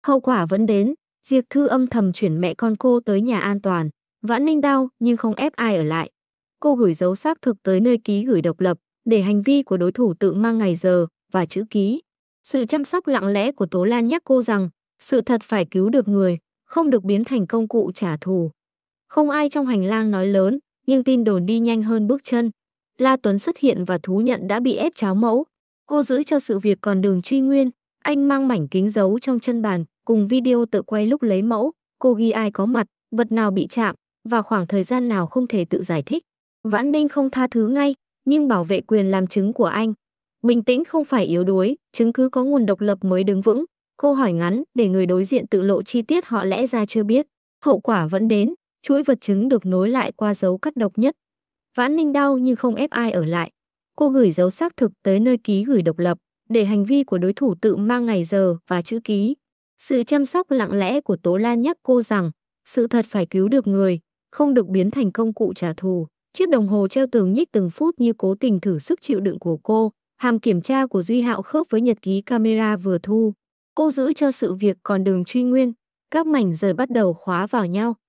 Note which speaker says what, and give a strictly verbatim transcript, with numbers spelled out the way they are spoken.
Speaker 1: Hậu quả vẫn đến, Diệp Thư âm thầm chuyển mẹ con cô tới nhà an toàn. Vãn Ninh đau nhưng không ép ai ở lại. Cô gửi dấu xác thực tới nơi ký gửi độc lập để hành vi của đối thủ tự mang ngày giờ và chữ ký. Sự chăm sóc lặng lẽ của Tố Lan nhắc cô rằng sự thật phải cứu được người, không được biến thành công cụ trả thù. Không ai trong hành lang nói lớn, nhưng tin đồn đi nhanh hơn bước chân. La Tuấn xuất hiện và thú nhận đã bị ép cháo mẫu. Cô giữ cho sự việc còn đường truy nguyên. Anh mang mảnh kính giấu trong chân bàn, cùng video tự quay lúc lấy mẫu. Cô ghi ai có mặt, vật nào bị chạm, và khoảng thời gian nào không thể tự giải thích. Vãn Ninh không tha thứ ngay, nhưng bảo vệ quyền làm chứng của anh. Bình tĩnh không phải yếu đuối, chứng cứ có nguồn độc lập mới đứng vững. Cô hỏi ngắn để người đối diện tự lộ chi tiết họ lẽ ra chưa biết. Hậu quả vẫn đến, chuỗi vật chứng được nối lại qua dấu cắt độc nhất. Vãn Ninh đau nhưng không ép ai ở lại. Cô gửi dấu xác thực tới nơi ký gửi độc lập để hành vi của đối thủ tự mang ngày giờ và chữ ký. Sự chăm sóc lặng lẽ của Tố Lan nhắc cô rằng sự thật phải cứu được người, không được biến thành công cụ trả thù. Chiếc đồng hồ treo tường nhích từng phút như cố tình thử sức chịu đựng của cô. Hàm kiểm tra của Duy Hạo khớp với nhật ký camera vừa thu. Cô giữ cho sự việc còn đường truy nguyên. Các mảnh rời bắt đầu khóa vào nhau.